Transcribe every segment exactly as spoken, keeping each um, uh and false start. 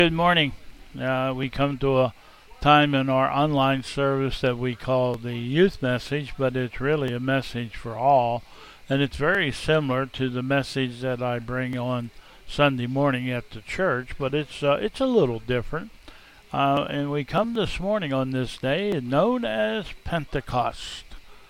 Good morning. Uh, we come to a time in our online service that we call the youth message, but it's really a message for all. And it's very similar to the message that I bring on Sunday morning at the church, but it's uh, it's a little different. Uh, and we come this morning on this day known as Pentecost.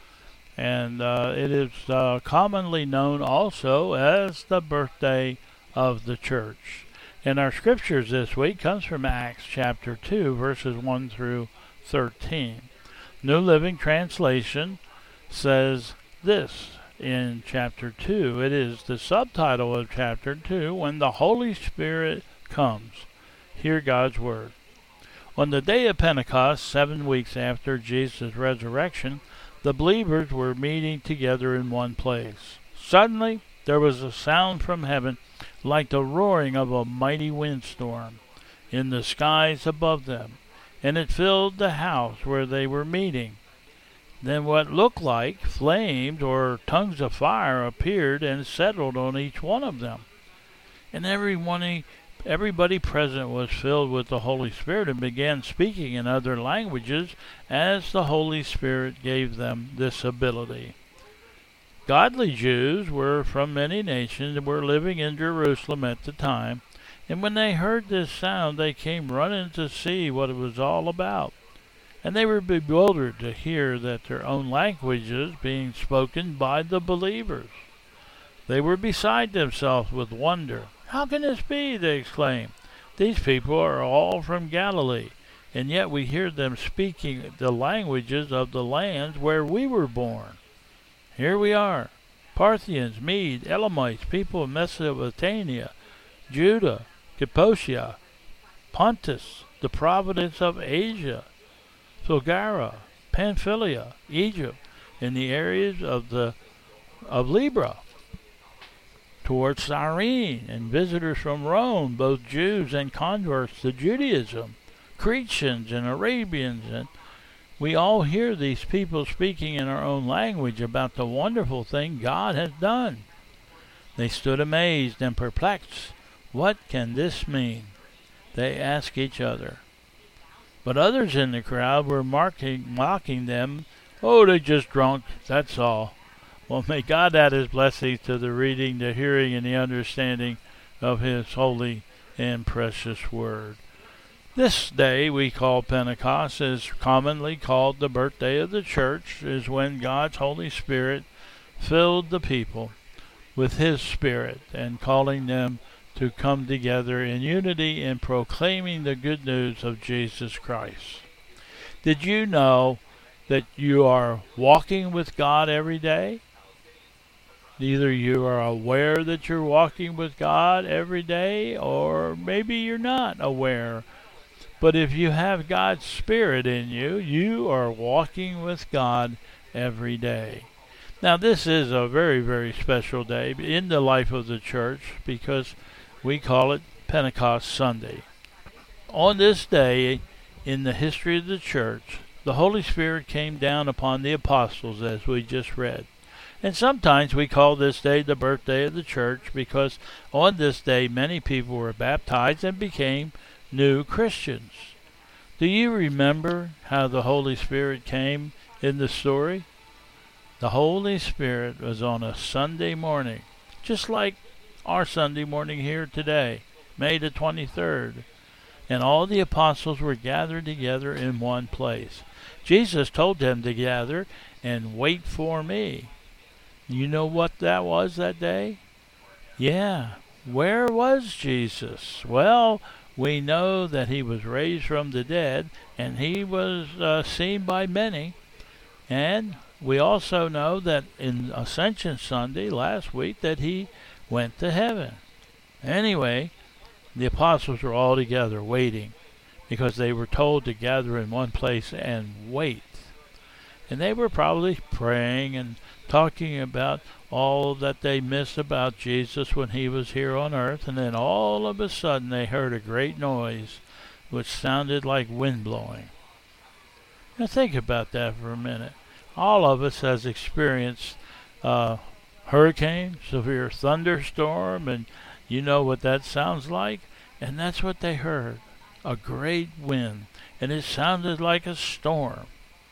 And uh, it is uh, commonly known also as the birthday of the church. And our scriptures this week comes from Acts chapter two, verses one through thirteen. New Living Translation says this in chapter two. It is the subtitle of chapter two, When the Holy Spirit Comes. Hear God's Word. On the day of Pentecost, seven weeks after Jesus' resurrection, the believers were meeting together in one place. Suddenly, there was a sound from heaven like the roaring of a mighty windstorm in the skies above them, and it filled the house where they were meeting. Then what looked like flames or tongues of fire appeared and settled on each one of them. And everyone, everybody present was filled with the Holy Spirit and began speaking in other languages as the Holy Spirit gave them this ability. Godly Jews were from many nations and were living in Jerusalem at the time, and when they heard this sound they came running to see what it was all about. And they were bewildered to hear that their own languages being spoken by the believers. They were beside themselves with wonder. "How can this be?" they exclaimed. "These people are all from Galilee, and yet we hear them speaking the languages of the lands where we were born. Here we are, Parthians, Medes, Elamites, people of Mesopotamia, Judah, Cappadocia, Pontus, the province of Asia, Phrygia, Pamphylia, Egypt, in the areas of the of Libya, towards Cyrene, and visitors from Rome, both Jews and converts to Judaism, Cretans and Arabians, and we all hear these people speaking in our own language about the wonderful thing God has done." They stood amazed and perplexed. "What can this mean?" they asked each other. But others in the crowd were mocking, mocking them. "Oh, they just drunk, that's all." Well, may God add his blessings to the reading, the hearing, and the understanding of his holy and precious word. This day we call Pentecost, is commonly called the birthday of the church, is when God's Holy Spirit filled the people with his Spirit and calling them to come together in unity in proclaiming the good news of Jesus Christ. Did you know that you are walking with God every day? Either you are aware that you're walking with God every day, or maybe you're not aware. But if you have God's Spirit in you, you are walking with God every day. Now, this is a very, very special day in the life of the church because we call it Pentecost Sunday. On this day in the history of the church, the Holy Spirit came down upon the apostles, as we just read. And sometimes we call this day the birthday of the church because on this day many people were baptized and became new Christians. Do you remember how the Holy Spirit came in the story? The Holy Spirit was on a Sunday morning, just like our Sunday morning here today, May the twenty-third. And all the apostles were gathered together in one place. Jesus told them to gather and wait for me. You know what that was that day? Yeah, where was Jesus? Well, we know that he was raised from the dead, and he was uh, seen by many. And we also know that in Ascension Sunday last week that he went to heaven. Anyway, the apostles were all together waiting because they were told to gather in one place and wait. And they were probably praying and talking about all that they missed about Jesus when he was here on earth, and then all of a sudden they heard a great noise which sounded like wind blowing. Now think about that for a minute. All of us has experienced uh, hurricane, severe thunderstorm, and you know what that sounds like? And that's what they heard, a great wind. And it sounded like a storm.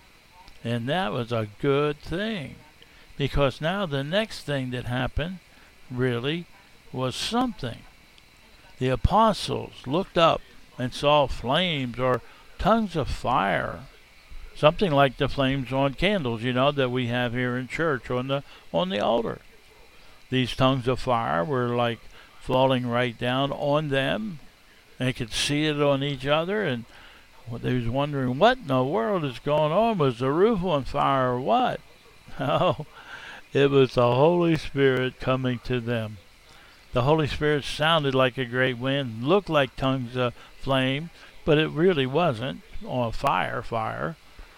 And that was a good thing. Because now the next thing that happened really was something. The apostles looked up and saw flames or tongues of fire. Something like the flames on candles, you know, that we have here in church on the on the altar. These tongues of fire were like falling right down on them. They could see it on each other, and they was wondering, what in the world is going on? Was the roof on fire or what? Oh, it was the Holy Spirit coming to them. The Holy Spirit sounded like a great wind, looked like tongues of flame, but it really wasn't on fire, fire.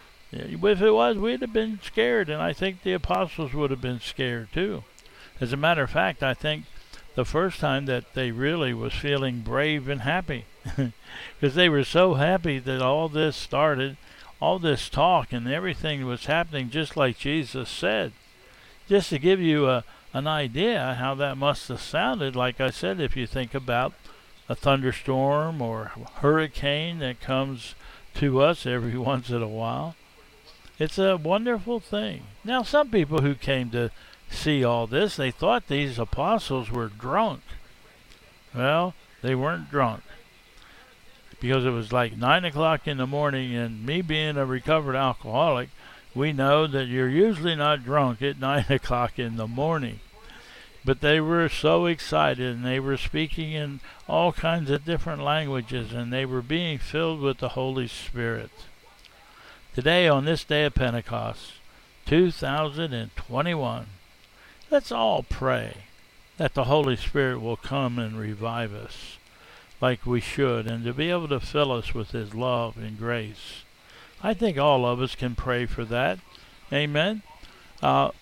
If it was, we'd have been scared, and I think the apostles would have been scared too. As a matter of fact, I think the first time that they really was feeling brave and happy, because they were so happy that all this started, all this talk and everything was happening just like Jesus said. Just to give you a, an idea how that must have sounded, like I said, if you think about a thunderstorm or a hurricane that comes to us every once in a while. It's a wonderful thing. Now, some people who came to see all this, they thought these apostles were drunk. Well, they weren't drunk. Because it was like nine o'clock in the morning, and me being a recovered alcoholic, we know that you're usually not drunk at nine o'clock in the morning. But they were so excited, and they were speaking in all kinds of different languages, and they were being filled with the Holy Spirit. Today, on this day of Pentecost, two thousand twenty-one, let's all pray that the Holy Spirit will come and revive us like we should, and to be able to fill us with His love and grace. I think all of us can pray for that. Amen. Uh,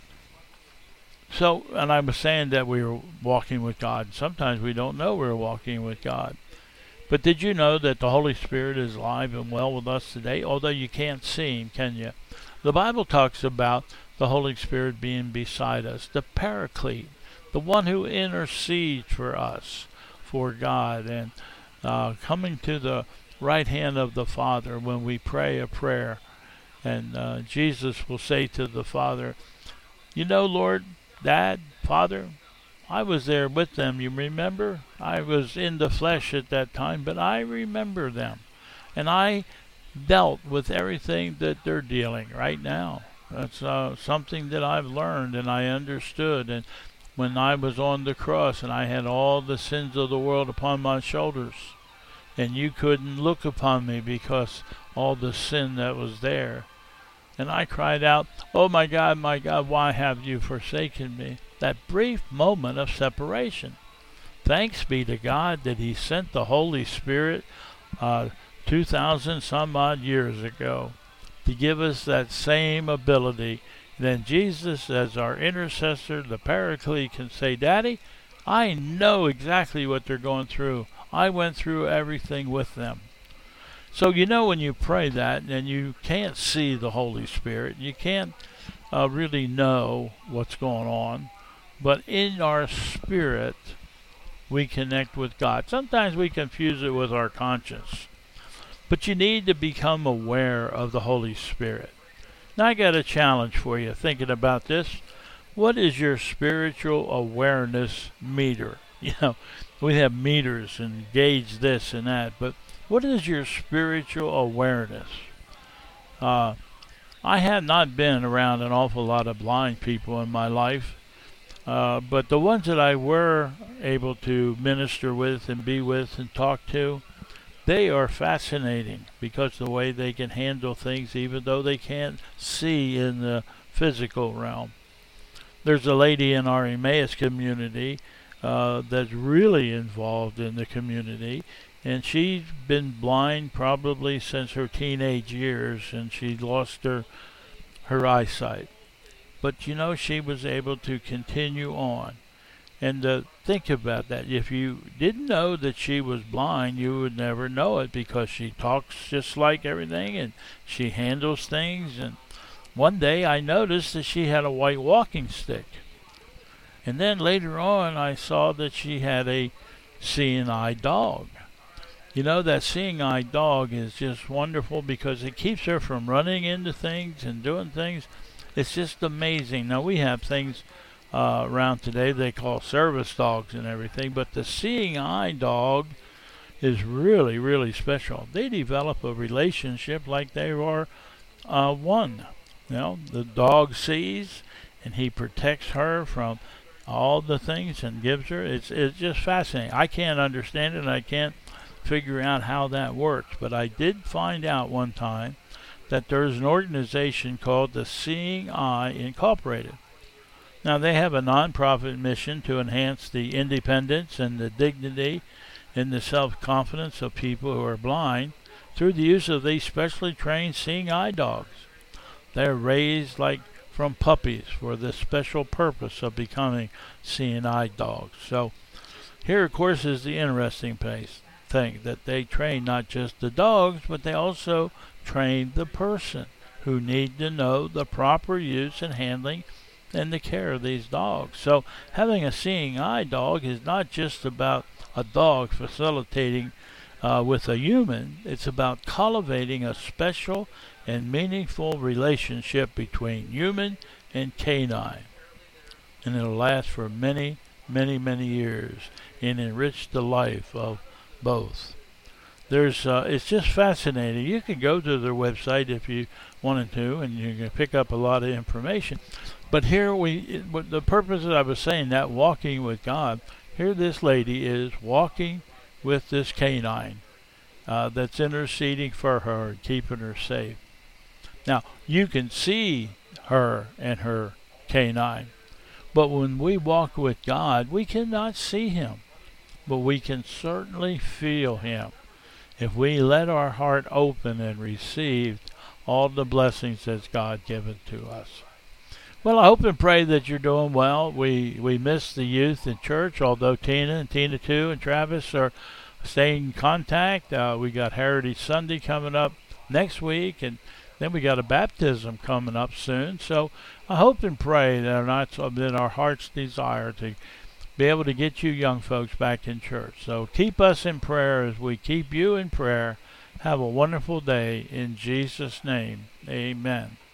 so, and I was saying that we were walking with God. Sometimes we don't know we're walking with God. But did you know that the Holy Spirit is alive and well with us today? Although you can't see Him, can you? The Bible talks about the Holy Spirit being beside us, the Paraclete, the one who intercedes for us, for God, and uh, coming to the right hand of the Father when we pray a prayer. And uh, Jesus will say to the Father, you know, Lord, Dad, Father, I was there with them, you remember? I was in the flesh at that time, but I remember them. And I dealt with everything that they're dealing right now. That's uh, something that I've learned and I understood. And when I was on the cross and I had all the sins of the world upon my shoulders, and you couldn't look upon me because all the sin that was there. And I cried out, oh my God, my God, why have you forsaken me? That brief moment of separation. Thanks be to God that He sent the Holy Spirit uh, two thousand some odd years ago to give us that same ability. Then Jesus, as our intercessor, the Paraclete, can say, Daddy, I know exactly what they're going through. I went through everything with them. So you know when you pray that, and you can't see the Holy Spirit, you can't uh, really know what's going on, but in our spirit, we connect with God. Sometimes we confuse it with our conscience. But you need to become aware of the Holy Spirit. Now I got a challenge for you thinking about this. What is your spiritual awareness meter? You know, we have meters and gauge this and that, but what is your spiritual awareness? Uh, I have not been around an awful lot of blind people in my life. Uh, but the ones that I were able to minister with and be with and talk to, they are fascinating because the way they can handle things even though they can't see in the physical realm. There's a lady in our Emmaus community uh, that's really involved in the community, and she's been blind probably since her teenage years, and she lost her, her eyesight. But you know, she was able to continue on. And uh, think about that. If you didn't know that she was blind, you would never know it because she talks just like everything and she handles things. And one day I noticed that she had a white walking stick. And then later on I saw that she had a seeing eye dog. You know, that seeing eye dog is just wonderful because it keeps her from running into things and doing things. It's just amazing. Now, we have things uh, around today they call service dogs and everything, but the seeing eye dog is really, really special. They develop a relationship like they are uh, one. You know, the dog sees and he protects her from all the things and gives her. It's it's just fascinating. I can't understand it, and I can't figure out how that works. But I did find out one time that there's an organization called the Seeing Eye Incorporated. Now, they have a nonprofit mission to enhance the independence and the dignity and the self-confidence of people who are blind through the use of these specially trained seeing eye dogs. They're raised like from puppies for the special purpose of becoming seeing eye dogs. So here, of course, is the interesting place thing, that they train not just the dogs, but they also train the person who need to know the proper use and handling and the care of these dogs. So having a seeing eye dog is not just about a dog facilitating uh, with a human. It's about cultivating a special and meaningful relationship between human and canine. And it'll last for many, many, many years and enrich the life of both. There's, uh, it's just fascinating. You can go to their website if you wanted to, and you can pick up a lot of information. But here we, it, the purpose that I was saying, that walking with God, here this lady is walking with this canine uh, that's interceding for her and keeping her safe. Now, you can see her and her canine, but when we walk with God, we cannot see him, but we can certainly feel him if we let our heart open and receive all the blessings that God given to us. Well, I hope and pray that you're doing well. We we miss the youth in church, although Tina and Tina too and Travis are staying in contact. Uh, we got Heritage Sunday coming up next week, and then we got a baptism coming up soon. So I hope and pray that not been our heart's desire to be able to get you young folks back in church. So keep us in prayer as we keep you in prayer. Have a wonderful day in Jesus' name. Amen.